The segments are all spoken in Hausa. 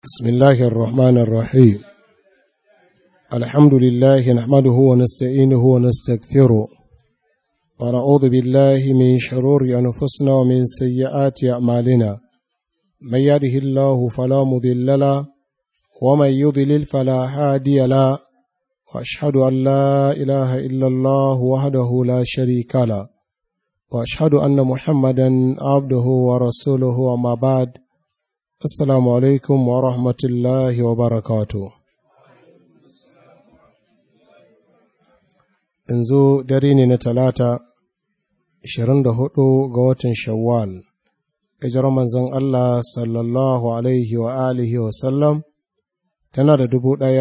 بسم الله الرحمن الرحيم الحمد لله نحمده ونستعينه ونستغفره ونعوذ بالله من شرور أنفسنا ومن سيئات أعمالنا من يهده الله فلا مضل له ومن يضلل فلا هادي له وأشهد أن لا إله إلا الله وحده لا شريك له وأشهد أن محمدا عبده ورسوله وما بعد Assalamu alaikum wa rahmatullahi wa barakatu. Yanzu dare ne na talata, 24 ga watan Shawwal, hijirar manzon Allah sallallahu alaihi wa alihi wa sallam, tana da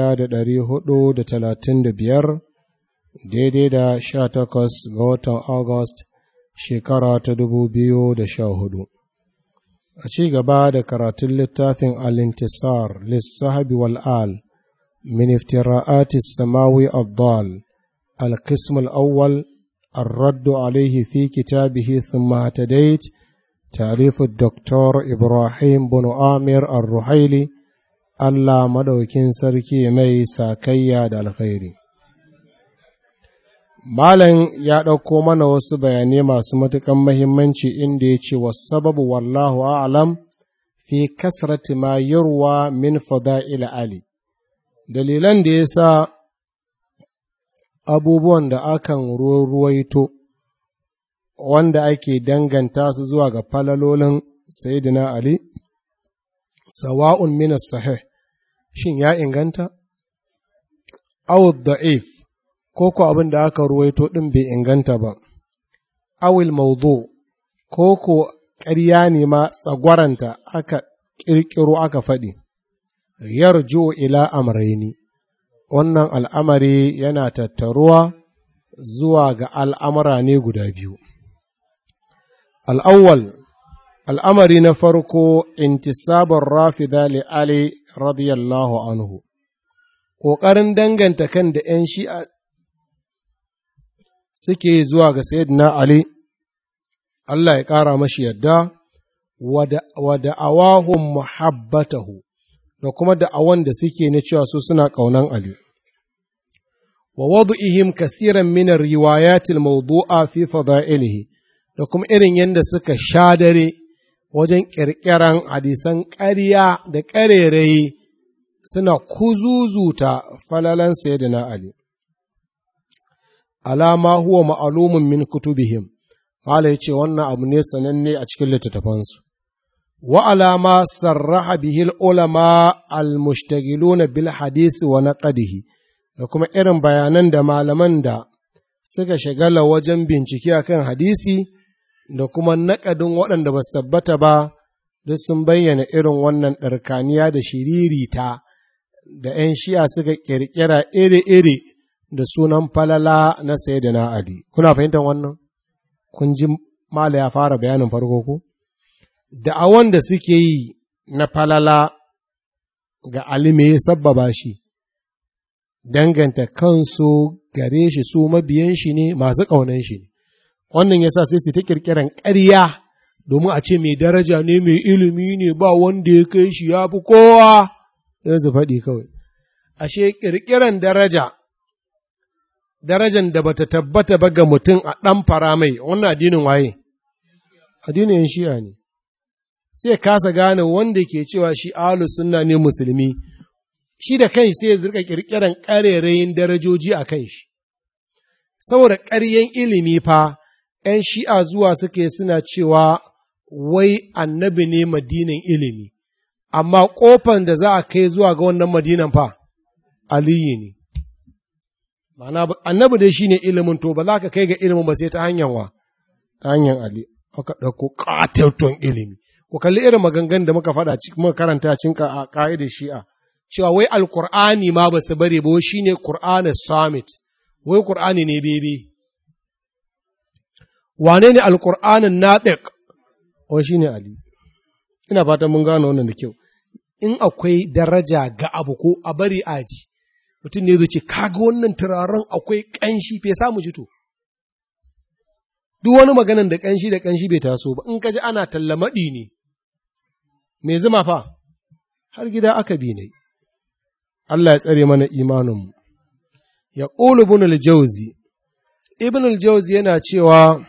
1435 daidai da 18 ga watan August shekara ta 2014. A ci gaba da karatun littafin Al-Intisar lissahabi wal'al min iftira'ati samawi abdal al-qism al-awwal الرد عليه في كتابه ثم اهتديت تعريف الدكتور إبراهيم بن آمر الرحيلي الله مدوكين سركي مي ساكيا دا الخير Malam ya ɗauko mana wasu bayanai masu matuƙan mahimmanci inda ya ce wa sababu wallahu a'lam fi kasrati ma yurwa min fada'il Ali. Dalilan da ya sa abubuwan da akan ruwaito wanda ake danganta su zuwa ga falalolin Sayyidina Ali, sawa'un min sahih shin ya inganta? Aw da'if ko ko abin da aka ruwaito ɗin bai inganta ba, awil maudu ko ko ƙarya ne ma tsagwaranta aka ƙirƙiro aka faɗi, yarju ila amraini, wannan al'amari yana tattaruwa zuwa ga al'amura ne guda biyu. Al'awwal, al'amari na farko, intisabar rafida li Ali radiyallahu anhu, ƙoƙarin danganta kan da ‘yan shi'a suke zuwa ga Sayyidina Ali, Allah ya ƙara mashi yadda, wa da'awahum muhabbatahu, da kuma da'awan da suke na cewa su suna ƙaunan Ali. Wa wadu'ihim kasiran min riwayatil mawdu'a fi fada'ilihi, da kuma irin yadda suka sha dare wajen ƙirƙiran hadisan ƙarya da ƙarerayi suna kuzuzuta falalan Sayyidina Ali. Alama huwa ma'alumin min kutubihim, Mala ya ce wannan abu ne sananne a cikin littattafansu, wa alama sarraha bihil ulama al-mushtagiluna bil hadisi wa naqadihi, da kuma irin bayanan da malaman da suka shagala wajen bincike akan hadisi da kuma naƙadin waɗanda ba su tabbata ba, duk sun bayyana irin wannan ɗarkaniya da shiririta da ‘yan shi'a suka ƙirƙira iri-iri da sunan falala na Sayyidina Ali. Kuna fahimtar wannan? Kun ji Mala ya fara bayanin farko ko? Da'awan da suke yi na falala ga Ali me ya sabbaba shi, danganta kansu gare shi su mabiyan shi ne masu ƙaunan shi ne. Wannan ya sa sai su ta ƙirƙiran ƙarya domin a ce mai daraja ne mai ilimi ne ba wanda ya kai shi ya fi kowa, sai su faɗi kawai. Ashe ƙirƙiran darajan da bata tabbata ba ga mutum a ɗan fara mai, wannan addinin waye? Addinin shi'a ne. Sai kasa gane wanda ke cewa shi ahlus sunna ne musulmi, shi da kanshi sai ya zirka ƙirƙiran ƙarerayin darajoji a kanshi. Saboda ƙaryen ilimi fa, ‘yan shi'a zuwa suke suna cewa wai annabi ne madinan ilimi, amma ƙofan da za a kai zuwa ga wannan madinan fa, Aliyu ne. Ma'ana annabi dai shine ilimin, to ba za ka kai ga ilimin ba sai ta hanyar wa, ta hanyar Ali, aka ɗauko ƙatarton ilimi. Ku kalli irin maganganun da muka faɗa muka karanta cinka a ƙa'idar Shi'a, cewa wai Alƙur'ani ma ba su bari ba, shi ne Ƙur'anin Summit, wai Ƙur'ani ne bebe. Wane ne Alƙur'anin Naɗiq? Wai shi ne Ali. Ina fatan mun gano wannan da kyau. In akwai daraja ga abu ko a bari aji, mutum ne zai ce, kaga wannan turaren akwai ƙanshi, fe samu jito. Duk wani maganan da ƙanshi bai taso ba, in ka ji ana tallamaɗi ne, mai zuma fa, har gida aka bi ne. Allah ya tsare mana imaninmu. Ya ƙulu ibn al-Jawzi, ibn al-Jawzi yana cewa,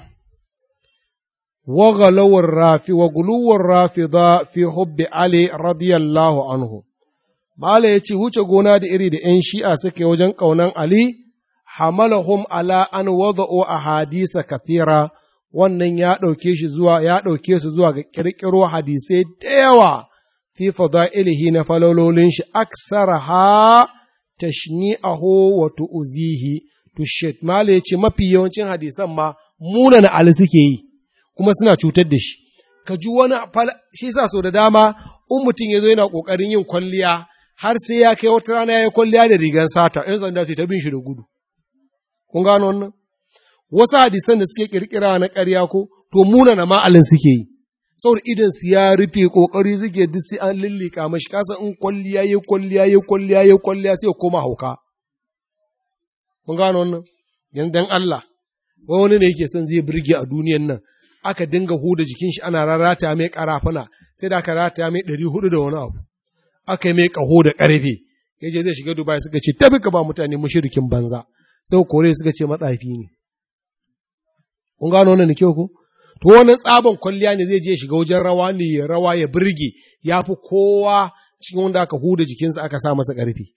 wa guluwar rafida fi hubbi Ali radiyallahu anhu. Mala ya ce, wuce gona da iri da ’yan shi'a suke wajen ƙaunan Ali, hamalahum ala an wada'o a hadisa kathira, wannan ya ɗauke su zuwa ga ƙirƙiro hadisai da yawa fi fada'ilihi na falololin shi, aksara ha tashni'ahu wa tu'uzihi, tushet. Mala ya ce, mafi yawancin hadisan ma munana Ali suke yi, kuma suna cutar da shi. Ka ji wani shi sa so da dama, in mutum ya zo yana ƙoƙarin yin kwalliya, har sai ya kai wata rana ya yi kwalliya da rigan sata, ‘yan sanda sai ta bin shi da gudu. Kun gano wannan? Wasu hadisan da suke ƙirƙira na ƙarya ko, to munana ma'alin suke yi. Saboda idan su ya rufe ƙoƙari suke duk sai an lillika mashi, kasa in kwalliya ya kwalliya sai ya koma hauka. Kun gano wannan? Yanzu dan Allah, wani ne yake son zai birge a duniyan nan, aka dinga huda jikin shi ana rarata mai ƙarafuna, sai da aka rata mai 400 da wani abu. Aka yi mai ƙaho da ƙarfe, ya je zai shiga Dubai suka ce, tabi ka ba mutane mushrikin banza, sai kore suka ce matsafi ne. Kun gano wannan da kyau ko? To wannan tsaban kwalliya ne zai je shiga wajen rawa ne ya rawa ya birge, ya fi kowa cikin wanda aka huda jikinsa aka sa masa ƙarfe.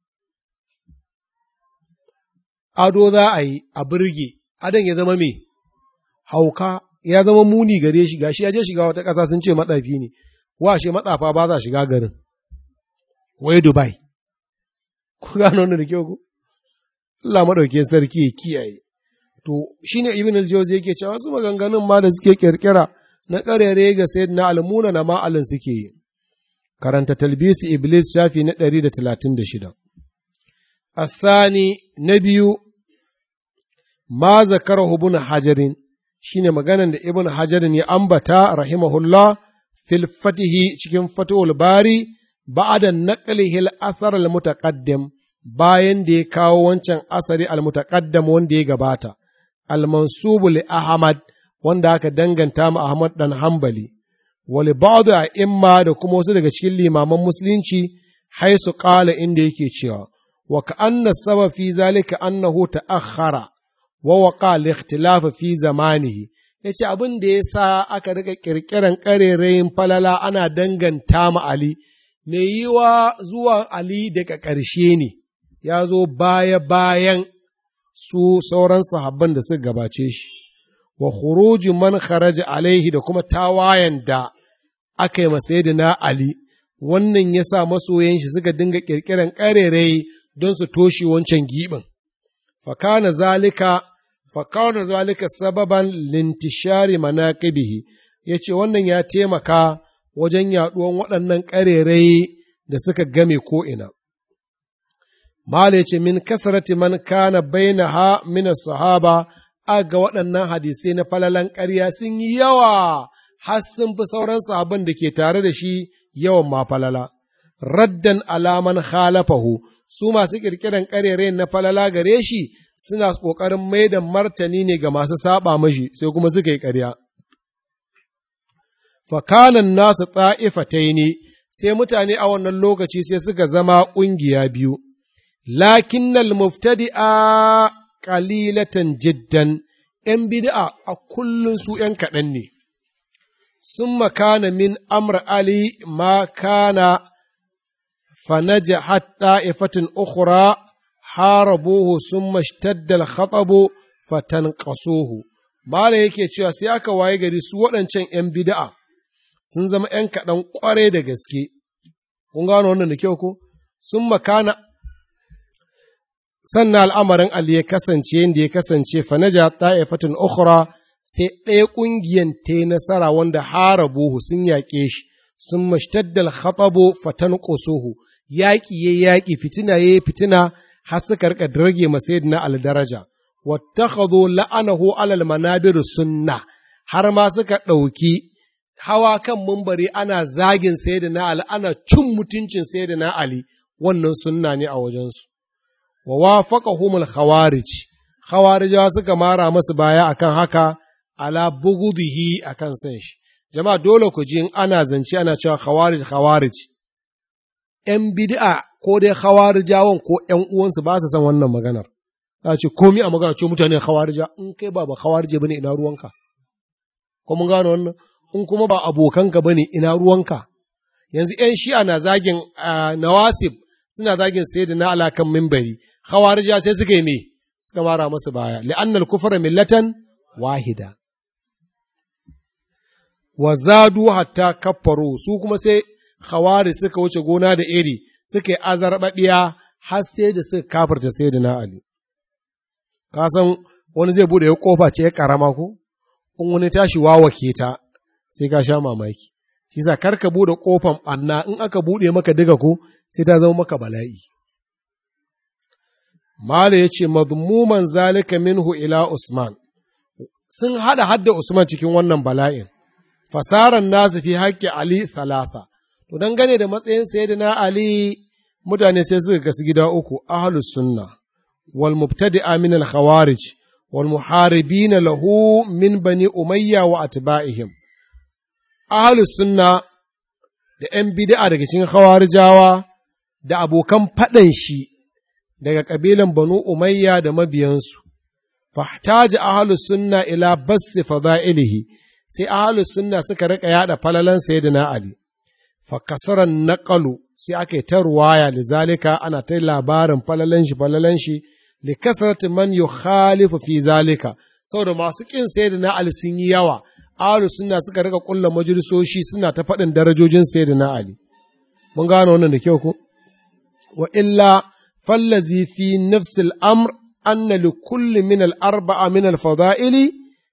Ado za a yi a birge, adon ya zama me? Hauka, ya zama muni gare shi, gashi ya je shiga wata ƙasa sun ce matsafi ne, washe matsafa ba za shiga garin. Wai Dubai, ku gano wannan da kyau ku? Allah maɗauke sarki ya kiyaye. To, shi ne Ibn al-Jawzi yake cewa wasu maganganun ma da suke ƙirƙira na ƙarere ga Sayyidina Al-Muna na ma'alin suke yi. Karanta Talbisi Iblis shafi na 136. Asani na biyu, ma zakarahu ibn Hajarin, shi ne maganan da Ibn Hajarin ya ambata rahimahullah fil fatihi cikin Fathul Bari, ba'da naqlihi al-athar al-mutaqaddim, bayan da ya kawo wancan asari al-mutaqaddam wanda ya gabata, al-mansubu li Ahmad, wanda aka danganta ma Ahmad dan Hanbali, wa li ba'd a'imma da kuma wasu daga cikin limaman musulunci, haisu qala inda yake cewa, wa ka'anna sabab fi zalika annahu ta'akhkhara wa waqa al-ikhtilaf fi zamanihi. Yace abin da yasa aka rika kirkiran karerayin falala ana danganta ma Ali, me yiwa zuwa Ali daga ƙarshe ne, ya zo baya-bayan su sauran sahabban da suka gabace shi, wa khuruji man kharaja alaihi da kuma tawayen da aka yi masayidina Ali, wannan ya sa masoyan shi suka dinga ƙirƙiran ƙarerai don su toshe wancan giɓin. Fakana zalika sababan lintishari manaqibihi, ya ce wannan ya taimaka wajen yaɗuwan waɗannan ƙarerai da suka game ko'ina. Mala ce min kasarati man kana bainaha min sahaba, aga waɗannan hadisai na falalan ƙarya sun yi yawa, har sun fi sauran sahabban da ke tare da shi yawan ma falala. Raddan alaman khalafahu, su masu ƙirƙiran ƙarere na falala gare shi suna ƙoƙarin mai da martani ne ga masu saɓa mashi, sai kuma suka yi ƙarya. Fakanan nasu ta'ifatai ne, sai mutane a wannan lokaci sai suka zama ƙungiya biyu. Lakinnal muftadi'a qalilatan jiddan, ‘yan bid'a a kullum su ‘yan kaɗan ne, sun makana min amr Ali ma kana fanaja hatta ifatin ukhra harabuhu sun mashtaddal khatabu fatan ƙasuhu. Mala yake cewa sai aka waye gari su waɗancan ‘yan bid'a sun zama ‘yan kaɗan ƙware da gaske, kun gano wannan da kyau ko? Sun makana sannan al'amarin Ali ya kasance yadda ya kasance fanaja ta'ifatin ukhra, sai ɗaya ƙungiyan ta yi nasara wanda harabuhu sun yaƙe shi, sun mashtaddal khatabu fatan ƙusuhu, yaƙi ya yaƙi, fitina ya fitina, har suka rika rage masayidina al-daraja, wattakhadhu la'anahu alal manabir sunna, har ma suka ɗauki hawa kan mumbari ana zagin sayyidina Ali, ana cin mutuncin sayyidina Ali, wannan sunna ne a wajensu. Wa wafaqahumul khawarij, khawarijawa suka mara masu baya akan haka, ala bugudihi akan san shi. Jama'a dole ku ji in ana zance ana cewa khawarij ‘yan bid'a ko dai hawarijawan ko ‘yan uwansu ba su san wannan maganar. Za ce, komi a magana ce mutane hawarija, in kai ba hawarije ba ne ina ruwanka. Ko mun gano wannan? In kuma ba abokanka ba ne ina ruwanka. Yanzu ‘yan shi'a na zagin nawasib suna zagin sayyidina ala kan mimbari, hawarija sai suka yi me? Suka mara masu baya, li'annal kufra millatan wahida. Wa zadu hatta kaffaru, su kuma sai hawari suka wuce gona da iri, suka yi azarbaɗiya har sai da suka kafarta sayyidina Ali. Ka san wani zai bude ya kofa ce ya karama ko? In wani tashi wawake ta, sai ka sha mamaki. Shi sa karka bude kofan ɓanna, in aka bude maka diga ko, sai ta zama maka bala'i. Mala ya ce, mazmuman zalika minhu ila Usman, sun haɗa hadda Usman cikin wannan bala'in, fasaran nasu fi haƙƙi Ali talata. To, dangane da matsayin sayyidina Ali, mutane sai suka gasu gida uku, ahlus sunna, wal mubtadi'a min al khawarij, wal muharibina lahu min bani umayya wa atba'ihim. Ahlus sunna da ‘yan bid'a daga cikin khawarijawa da abokan faɗan shi daga ƙabilan Banu Umayya da mabiyansu, fahtaji ahlus sunna ila bassi fada'ilihi, sai ahlus sunna suka riƙa yaɗa falalan sayyidina Ali, fa kasaran naqalu sai aka yi ta ruwaya lizalika ana ta labarin falalan shi li kasrati man yukhalifu fi zalika, saboda masu ƙin sayyidina Ali sun yi yawa, ahlus sunna suka riƙa ƙulla majalisoshi suna ta faɗin darajojin sayyidina Ali. Mun gano wannan da kyau ko? Wa illa فالذي في نفس الأمر أن لكل من الأربعة من الفضائل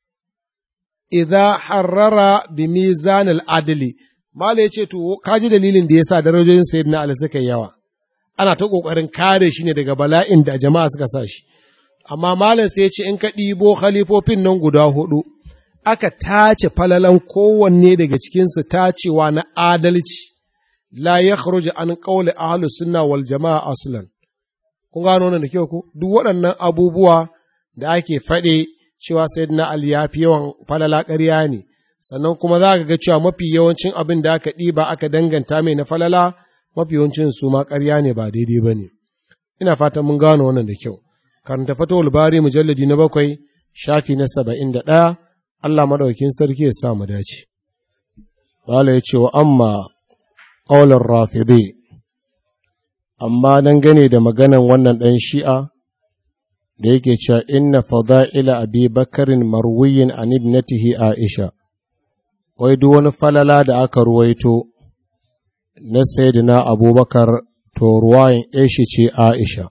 إذا حرر بميزان العدل ما ليش تو كاجي دليل da yasa darajojin sayyidina Ali suka yawa ana ta kokarin kare shi ne daga bala'in da jama'a suka sa shi amma malam sai ya ce in ka ɗibo khalifofin nan guda hudu aka tace falalan kowanne daga cikin su tacewa na adalci la yakhruju an qawli ahlus sunna wal jama'a aslan. Kun gano wannan da kyau ko? Duk waɗannan abubuwa da ake faɗe cewa sayyidina Ali ya fi yawan falala ƙarya ne, sannan kuma za ka ga cewa mafi yawancin abin da aka ɗiba aka danganta mai na falala mafi yawancin su ma ƙarya ne ba daidai ba ne. Ina fatan mun gano wannan da kyau. Karanta Fatawul Bari mujalladi na 7 shafi na 71 Allah maɗaukin sarki ya sa mu dace. Wala ya ce wa amma ƙaular rafidi, amma dangane da maganan wannan ɗan shi'a da yake cewa inna fada'ila abi bakarin marwiyin an ibnatihi Aisha, wai duk wani falala da aka ruwaito na sayyidina Abubakar to ruwayin Aisha ce Aisha,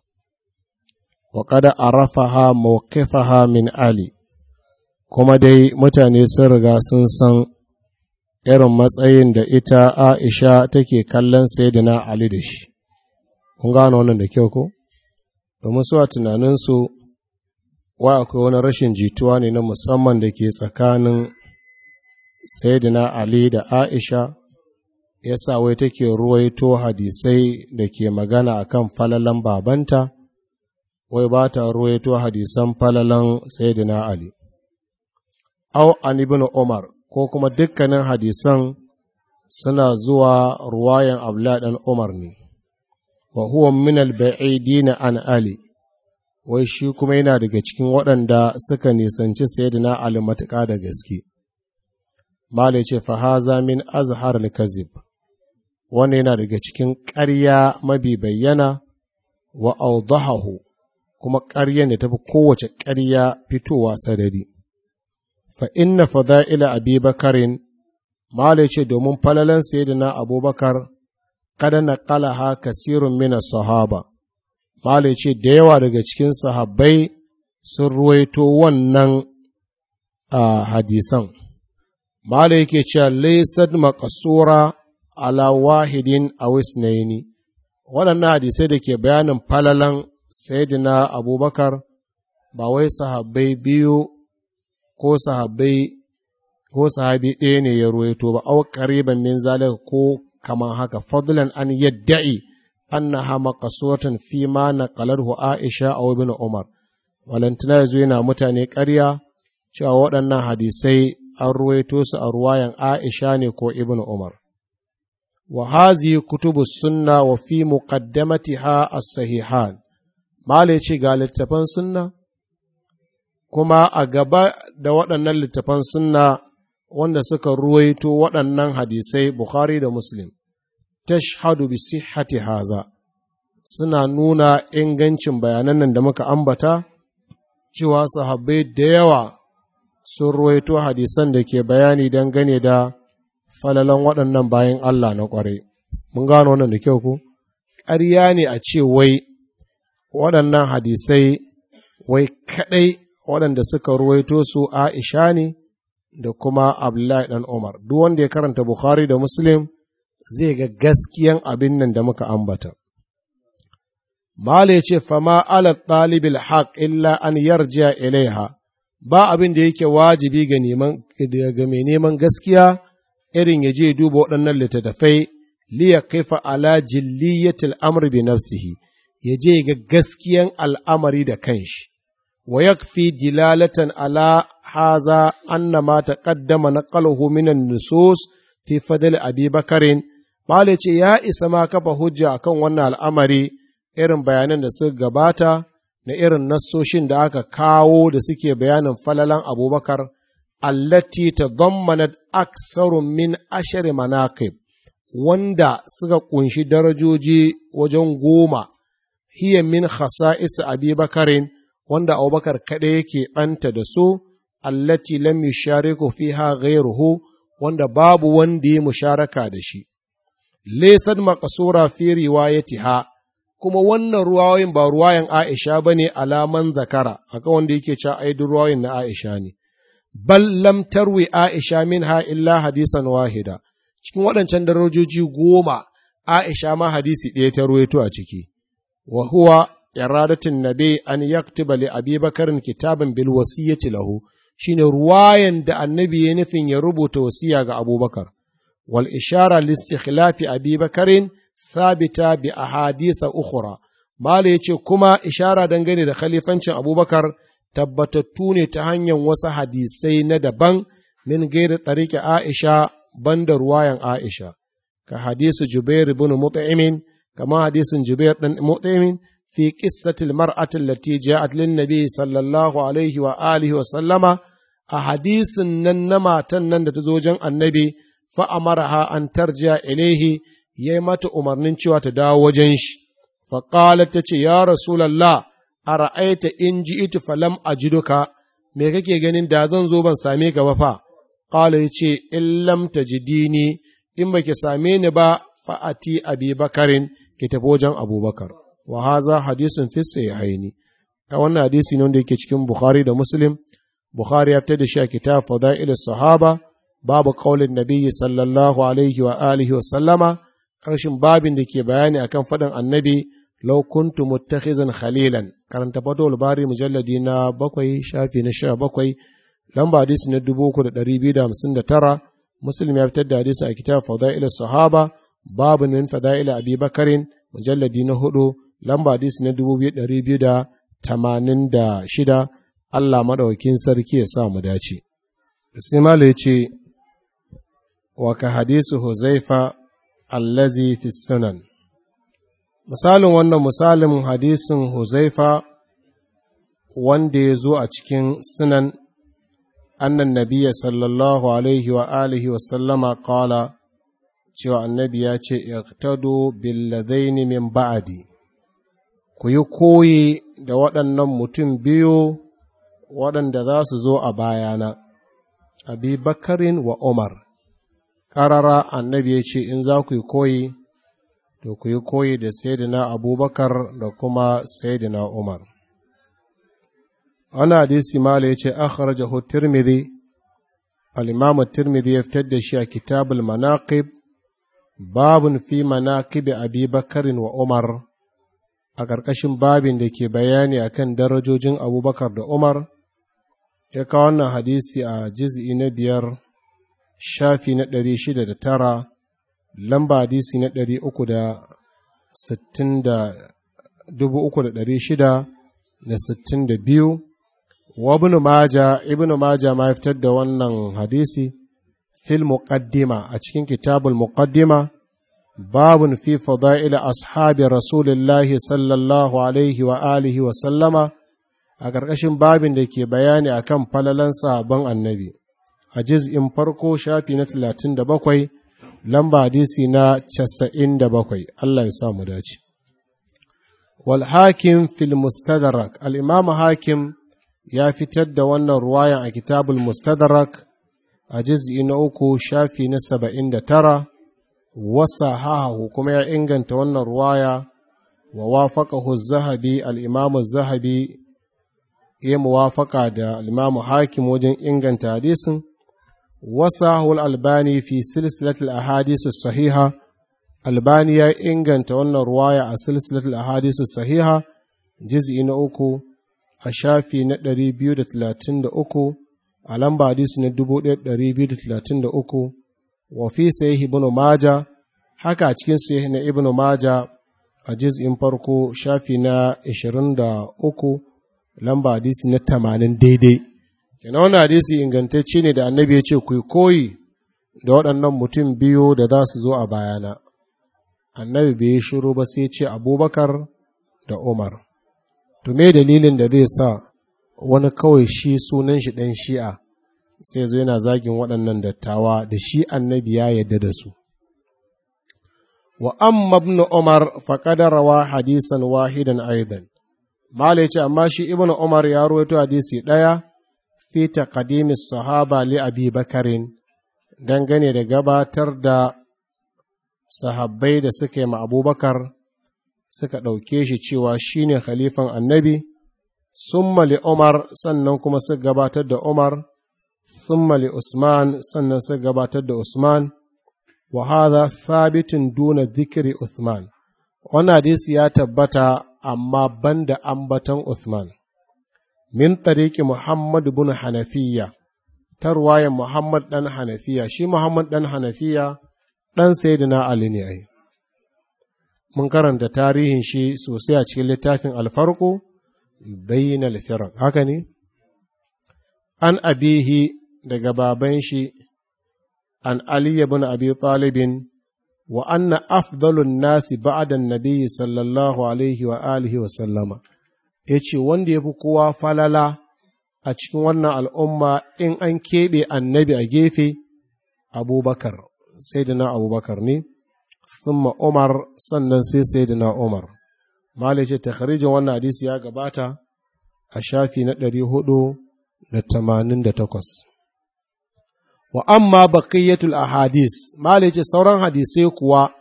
wa kada arafaha mawqifaha min Ali, kuma dai mutane sun riga sun san irin matsayin da ita Aisha take kallon sayyidina Ali da shi. Kun gano wannan da kyau ko? Domin su a tunaninsu, wa akwai wani rashin jituwa ne na musamman da ke tsakanin Sayyidina Ali da Aisha, ya sa wai take ruwaito hadisai da ke magana akan falalan babanta, wai ba ta ruwaito hadisan falalan Sayyidina Ali. Au an ibn Umar, ko kuma dukkanin hadisan suna zuwa ruwayan Abdullah dan Umar ne. Wa huwa min al-ba'idina an Ali, wai shi kuma yana daga cikin waɗanda suka nisanci sayyidina Ali matuƙa da gaske. Malai ce fa haza min azhar al-kazib, wannan yana daga cikin ƙarya mabi bayyana wa awdahahu, kuma ƙarya ne tafi kowace ƙarya fitowa sarari. Fa inna fada'ila Abi Bakarin, Malai ce domin falalan sayyidina Abubakar kada na ƙalaha kasirun mina sahaba, Malai ce da yawa daga cikin sahabbai sun ruwaito wannan hadisan. Malai yake cewa laysat maqsura ala wahidin aw isnaini, waɗannan hadisai da ke bayanin falalan sayyidina Abubakar ba wai sahabbai biyu ko sahabi ɗaya ne ya ruwaito ba, au qariban min zalika ko kaman haka, fadlan an yadda'i annaha maqsuratan fi ma naqalahu Aisha aw ibn Umar, walantana yazo yana mutane ƙarya cewa waɗannan hadisai an ruwaito su a ruwayan Aisha ne ko ibn Umar. wa hazi kutubu sunna wa fi muqaddamatiha as-sahihan mala yace ga littafan sunna kuma a gaba da waɗannan littafan sunna wanda suka ruwaito waɗannan hadisai Bukhari da Muslim tashhadu bi sihhati haza suna nuna ingancin bayanan nan da muka ambata cewa sahabbai da yawa sun ruwaito hadisan da ke bayani dangane da falalan waɗannan bayan Allah na ƙware. Mun gano wannan da kyau ku? Ƙarya ne a ce wai waɗannan hadisai wai kaɗai waɗanda suka ruwaito su Aisha ne da kuma Abdullahi ɗan Umar. Duk wanda ya karanta Bukhari da Muslim zai ga gaskiyan abin nan da muka ambata. Mala ya ce, fama ala ɗalibil haƙ illa an yarjiya ilaiha, ba abin da yake wajibi ga mai neman gaskiya irin ya je duba waɗannan littattafai liya kaifa ala jilliyatil amr bi nafsihi, ya je ga gaskiyan al'amari da kanshi, wa yakfi dilalatan ala haza anna ma taqaddama naqaluhu minan nusus fi fadl Abi Bakarin. Mala ce ya isa ma kafa hujja akan wannan al'amari irin bayanan da suka gabata na irin nassoshin da aka kawo da suke bayanin falalan Abubakar allati tadammanat aksarun min ashari manaqib wanda suka kunshi darajoji wajen 10 hiya min khasa'is Abi Bakarin wanda Abubakar kaɗai yake ɓanta da su allati lam yushariku fiha ghayruhu wanda babu wanda ya musharaka da shi laysat maqsura fi riwayatiha kuma wannan ruwayoyin ba ruwayan Aisha bane alaman zakara akan wanda yake cewa ai duk ruwayoyin na Aisha ne bal lam tarwi Aisha minha illa hadisan wahida cikin waɗancan darajoji 10 Aisha ma hadisi ɗaya ta ruwaito a ciki wa huwa iradatin nabi an yaktuba li Abi Bakarin kitaban bil wasiyyati lahu shine ruwayan da annabi ya nufin ya rubuta wasiya ga Abubakar wal ishara li istikhlafi Abi Bakarin sabita bi ahadisa ukhra mala yace kuma ishara dangane da khalifancin Abubakar tabbatattu ne ta hanyar wasu hadisai na daban min gairi tariqi Aisha banda ruwayan Aisha ka hadisu Jubair ibn Mut'im kama hadisin Jubair dan Mut'im fi qissatil mar'ati allati ja'at lin nabi sallallahu alaihi wa alihi wa sallama a hadisin nan na matan nan da ta zo wajen annabi fa amaraha an tarjiya ilaihi yayi mata umarnin cewa ta dawo wajen shi fa qalat tace ya rasulullah ara'aita in ji'tu falam ajiduka me kake ganin da zan zo ban same ka ba fa qala yace in lam tajidini in baki same ni ba fa ati Abi Bakarin ki tafi wajen Abubakar wa haza hadisun fi sahihaini wannan hadisi ne wanda yake cikin Bukhari da Muslim Bukhari ya fitar da shi a kitab Fadail sahaba babu qaulin nabiyyi sallallahu alaihi wa alihi wa sallama karshen babin da ke bayani akan faɗin annabi law kuntu muttakhizan khalilan karanta fatul bari mujalladi na 7 shafi na 17 lamba hadisi na 3259 Muslim ya fitar da hadisi a kitab Fadail sahaba babu min fadail Abi Bakarin mujalladi na 4 lamba hadisi na 2286 Allah maɗaukin sarki ya sa mu dace. Sai Malam ya ce, wa ka hadisu Huzaifa allazi fi sunan. Misalin wannan misalin hadisin Huzaifa wanda ya zo a cikin sunan annan nabiya sallallahu alaihi wa alihi wa sallama kala cewa annabi ya ce, iqtadu billadaini min ba'adi. Ku yi koyi da waɗannan mutum biyu waɗanda za su zo a bayana, Abi Bakarin wa Umar, ƙarara annabi ya ce in za ku yi koyi, to ku yi koyi da Sayyidina Abubakar da kuma Sayyidina Umar. Wani hadisi mala ya ce, akhrajahu Tirmidhi, al-Imam Tirmidhi ya fitar da shi a Kitabul Manaqib, babun fi manaqib Abi Bakarin wa Umar, a ƙarƙashin babin da ke bayani akan darajojin Abubakar da Umar, ya kawo wannan hadisi a juz'i na 5 shafi na 609 lamba hadisi na 362 wa ibn Maja ma fitar da wannan hadisi fil muqaddima a cikin kitabul muqaddima babun fi fada'il ashabi rasulillahi sallallahu alaihi wa alihi wa sallama, a ƙarƙashin babin da ke bayani akan falalan sahabban annabi, a juz'in farko shafi na 37, lamba hadisi na 97. Allah ya sa mu dace. Wal hakim fil mustadrak, al-imam hakim ya fitar da wannan ruwayan a kitabul mustadrak a juz'i na 3 shafi na 79, wasa hahu kuma ya inganta wannan ruwaya wa wafaqahu az-zahabi, al-imam az-zahabi ya muwafaka da al-imam hakim wajen inganta hadisin. وصاه الألباني في سلسلة الأحاديث الصحيحة، ألبانيا إنغان تونا رواية سلسلة الأحاديث الصحيحة جزء نأكو أشافي ندري بيودة 33 ألم حديث ندبو ندري بيودة 33 وفي صحيح ابن ماجه haka a cikin sahih na ibn maja a juz'in farko shafi na 23 lamba hadisi na 80 daidai. Kenan wannan hadisi ingantacce ne da annabi ya ce ku koyi da waɗannan mutum biyu da za su zo a bayana. Annabi bai yi shiru ba sai ce Abubakar da Umar. To me dalilin da zai sa wani kawai shi sunan shi ɗan shi'a sai zo yana zagin waɗannan dattawa da shi annabi ya yarda da su. Wa amma ibn Umar faqad rawa hadisan wahidan aidan. Malai ce amma shi ibn Umar ya rawaito hadisi ɗaya fi taqdimi sahaba li Abi Bakarin, dangane da gabatar da sahabbai da suka yi ma Abubakar suka ɗauke shi cewa shine khalifan annabi, summa li Umar sannan kuma suka gabatar da Umar, summa li Usman sannan suka gabatar da Usman, wa hadha thabitun duna dhikri Uthman. Wannan hadisi ya tabbata amma banda ambaton Uthman. Min tariki Muhammad bin Hanafiya, ta ruwayan Muhammad ɗan Hanafiya, shi Muhammad ɗan Hanafiya ɗan Sayyidina Ali ne ai. Mun karanta tarihin shi sosai a cikin littafin alfarko bayin alfirar, haka ne? An abihi daga baban shi, an Ali bin Abi Talibin, wa anna afdalun nasi ba'dan nabiyyi sallallahu alaihi wa alihi wa sallama. Ya ce wanda ya fi kowa falala a cikin wannan al'umma in an keɓe annabi a gefe, Abubakar, sai da na Abubakar ne, thumma Umar sannan sai da na Umar. Malai ce takharijin wannan hadisi ya gabata a shafi na 488. Wa amma baqiyatul ahadis, malai ce sauran hadisai kuwa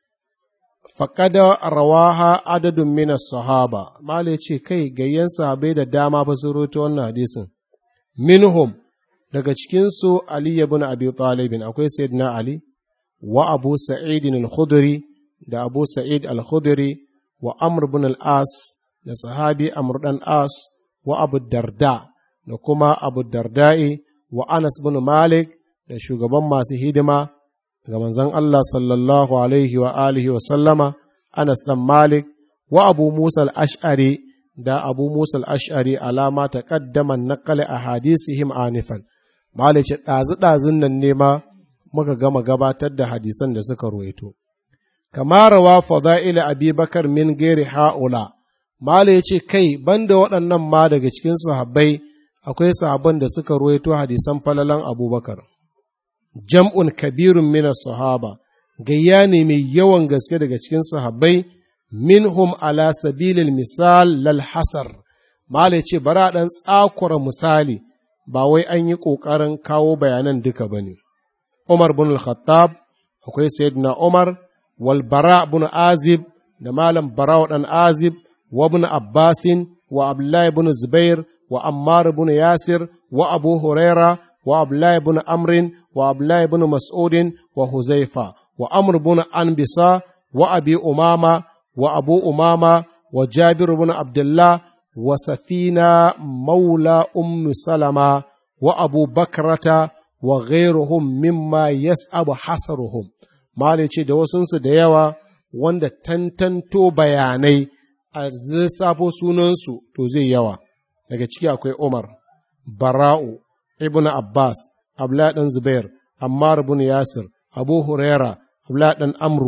faƙada rawaha adadun mina sahaba, Malai ce kai gayyan sahabai da dama ba su roto wannan hadisin. Minhum daga cikinsu Ali ibn Abi Talibin akwai Sayyidina Ali, wa Abu Sa'id al-Khudri da Abu Sa'id al-Khudri, wa Amr ibn al-As da sahabi Amr dan As, wa Abu Darda da kuma Abu Darda'i, wa Anas ibn Malik da shugaban masu hidima ga manzon Allah sallallahu alaihi wa alihi wa sallama, Anas dan Malik, wa Abu Musa al-Ash'ari da Abu Musa al-Ash'ari alama ta kaddaman naqali ahadisihim anifan. Malik ce ɗazu-ɗazun nan ne ma muka gama gabatar da hadisan da suka ruwaito. Kama rawa fada'il Abi Bakar min gairi ha'ula, Malik ce kai banda waɗannan ma daga cikin sahabbai akwai sahabban da suka ruwaito hadisan falalan Abubakar. Jam'un kabirun mina sahaba, gayya ne mai yawan gaske daga cikin sahabbai, minhum ala sabilil misal lal hasar. Mala ce bara ɗan tsakura misali, ba wai an yi ƙoƙarin kawo bayanan duka ba ne. Umar bin al-Khattab, akwai Sayyidina Umar, wal Bara bin Azib, da Malam Bara ɗan Azib, wa bin Abbasin, wa Abdullahi bin Zubair, wa Ammar bin Yasir, wa Abu Huraira, wa Abdullahi bin Amrin, wa Abdullahi bin Mas'udin, wa Huzaifa, wa Amr bin Anbisa, wa Abi Umama, wa Abu Umama, wa Jabir bin Abdullah, wa Safina maula Salama, wa Abu Bakrata, wa ghairuhum mimma yas'abu hasaruhum. Malai ce da wasunsu da yawa wanda tantanto bayanai a lissafo sunansu to zai yawa. Daga ciki akwai Umar, Bara'u, Ibn Abbas, Abdullah ɗan Zubair, Ammar ibn Yasir, Abu Huraira, Abdullah ɗan Amru,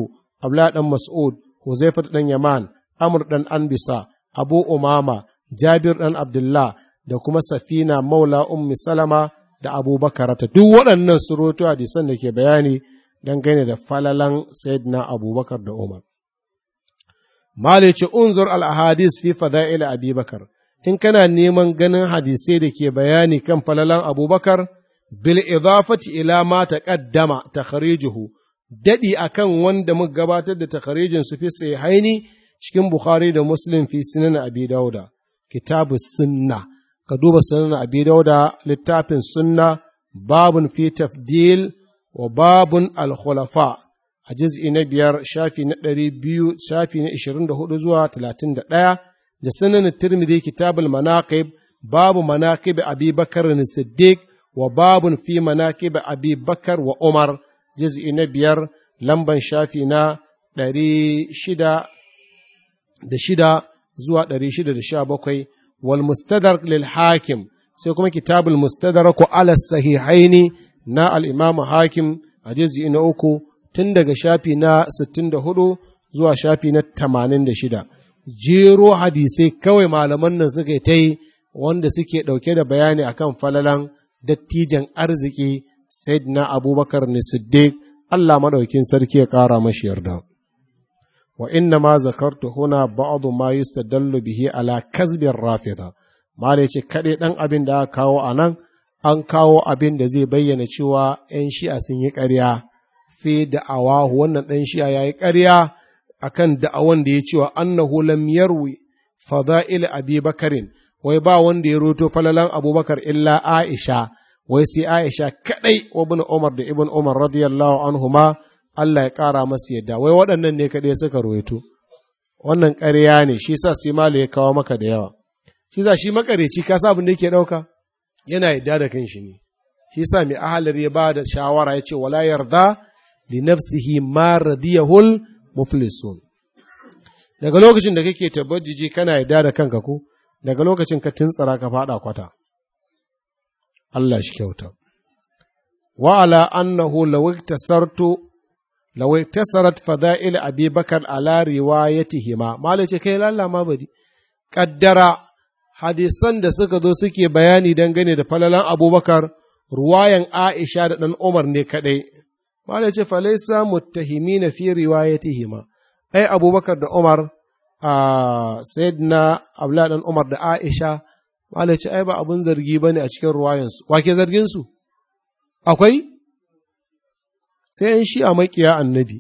Abdullah dan Mas'ud, Huzaifah dan Yaman, Amr dan Anbisa, Abu Umama, Jabir dan Abdullah da kuma Safina Maula Ummi Salama da Abu Bakarata. Duk waɗannan surutu hadisan da ke bayani dangane da falalan Sayyidina Abubakar da Umar. Malai ce unzur al-ahadis fi fada'il Abi Bakar. In kana neman ganin hadisai da ke bayani kan falalan Abubakar, bil idafati ila ma taqaddama takharijuhu, dadi akan wanda muka gabatar da takharijin su fi sahihaini cikin Bukhari da Muslim fi sunan Abi Dauda, kitabu sunna. Ka duba sunan Abi Dauda littafin sunna, babun fi tafdil wa babun al-khulafa a juz'i na 5 shafi na 200 shafi na 24 zuwa 31, da sunan Tirmidhi kitabul manaqib babu manaqib Abi Bakar as-Siddiq wa babun fi manaqib Abi Bakar wa Umar juz'i na 5 lamban shafi na 606 zuwa 617, wal mustadrak lil hakim, sai kuma kitabul mustadrak ala sahihaini na al-imam hakim a juz'i na 3 tun daga shafi na 64 zuwa shafi na 86. Jero hadisai kawai malaman nan suka ta yi wanda suke ɗauke da bayani akan falalan dattijan arziki Sayyidina Abubakar ne Siddiq, Allah maɗaukin sarki ya ƙara mashi yarda. Wa inna ma zakartu huna ba'adu ma yustadallu bihi ala kazbin rafida. Mala yace kaɗai ɗan abin da aka kawo a nan, an kawo abin da zai bayyana cewa ‘yan shi'a sun yi ƙarya fi da'awa, wannan ɗan shi'a ya yi ƙarya akan da'awan da ya cewa annahu lam yarwi fada'il Abi Bakarin, wai ba wanda ya roto falalan Abubakar illa Aisha, wai sai Aisha kadai wa ibn Umar da ibn Umar radiyallahu anhuma, Allah ya ƙara masu yadda, wai waɗannan ne kadai suka roito. Wannan ƙarya ne, shi sa sai mala ya kawo maka da yawa. Shi sa shi makareci ka sa abin da yake ɗauka, yana yadda da kanshi ne. Shi sa mai ahalar ya ba da shawara ya ce wala yarda li nafsihi ma radiyahul muflisun. Daga lokacin da kake tabbajiji kana yadda da kanka ko, daga lokacin ka tuntsara ka faɗa kwata. Allah shi kyauta. Wa ala annahu law iktasarat fada'il Abi Bakar ala riwayatihima, malai ce kai lalla ma bari kaddara hadisan da suka zo suke bayani dangane da falalan Abubakar ruwayan Aisha da dan Umar ne kadai, malai ce falaisa muttahimina fi riwayatihima, ai Abubakar da Umar sayyidina Abdullah dan Umar da Aisha, malai ce ai ba abun zargi bane a cikin ruwayansu. Wa ke zargin su? Akwai? Sai ‘yan shi a maƙiya annabi.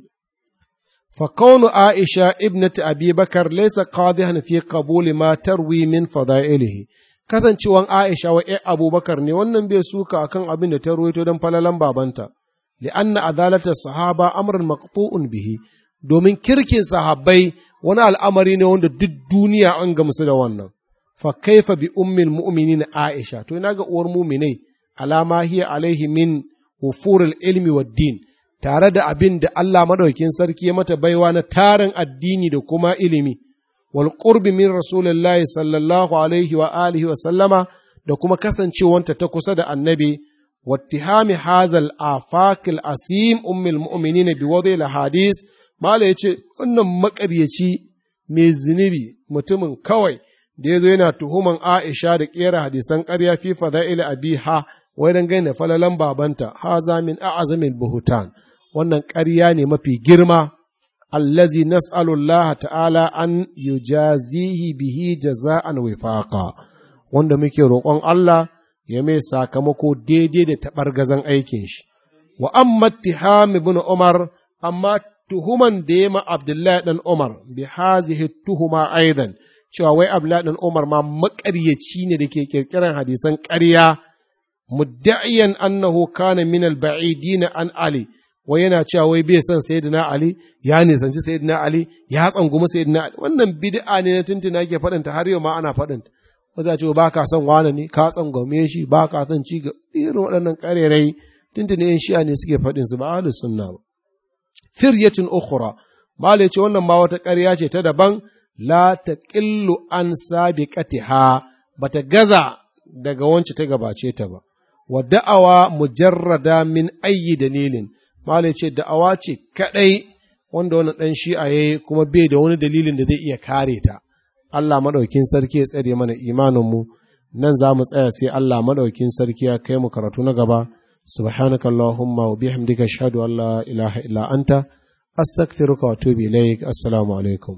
Fa kaunu Aisha ibnati Abi Bakar laysa qadihan fi qabuli ma tarwi min fada'ilihi. Kasancewan Aisha wa Abubakar ne, wannan bai suka akan abin da ta ruwaito don falalan babanta. Li'anna adalata sahaba amrun maqtu'un bihi. Domin kirkin sahabbai wani al'amari ne wanda duk duniya an gamsu da wannan. Fa kaifa bi ummil mu'minin Aisha, to ina ga uwar mu'minai alama hiya alaihi min wufuril ilmi wad din, tare da abin da Allah madaukin sarki ya mata baiwa na tarin addini da kuma ilimi, wal qurbi min rasulillahi sallallahu alaihi wa alihi wa sallama, da kuma kasancewanta ta kusa da annabi, wattihami hazal afakil asim ummil mu'minin bi wadai hadis. Mala yace wannan makaryaci mai zunubi mutumin kawai da yazo yana tuhuman Aisha da kera hadisan ƙarya fi fada'il abiha, wai dan gaina falalan babanta, haza min a'zamil buhutan, wannan ƙarya ne mafi girma, allazi nas'alullah ta'ala an yujazihi bihi jaza'an wifaqa, wanda muke roƙon Allah ya mai sakamako daidai da taɓargazan aikin shi. Wa amma ittiham ibn Umar, amma tuhuman da ya ma Abdullahi dan Umar bi hazihi tuhuma aidan, cewa wai Abdullahi dan Umar ma maƙaryaci ne da ke kirkiran hadisan ƙarya, mudda'iyan annahu kana min al-ba'idin an Ali, wai yana cewa wai bai son sayyidina Ali, ya nisanci sayyidina Ali, ya tsangumi sayyidina Ali. Wannan bid'a ne na tuntuna yake faɗinta, har yau ma ana faɗinta. Wanda ce ba ka son wane ne, ka tsangwame shi, ba ka son ci ga irin waɗannan ƙarerai, tuntuni yan shi'a ne suke faɗin su, ba ahlus sunna ba. Firyatin ukhra, malai ce wannan ma wata ƙarya ce ta daban, la taqillu an sabiqatiha, bata gaza daga wance ta gabace ta ba. Wa da'awa mujarrada min ayyi dalilin, malai ce da'awa ce kadai wanda wani ɗan shi'a ya yi kuma bai da wani dalilin da zai iya kare ta. Allah maɗaukin sarki ya tsare mana imaninmu, nan za mu tsaya sai Allah maɗaukin sarki ya kai mu karatu na gaba. Subhanaka Allahumma wa bihamdika ashhadu an la ilaha illa anta astaghfiruka wa atubu ilaik. Assalamu alaikum.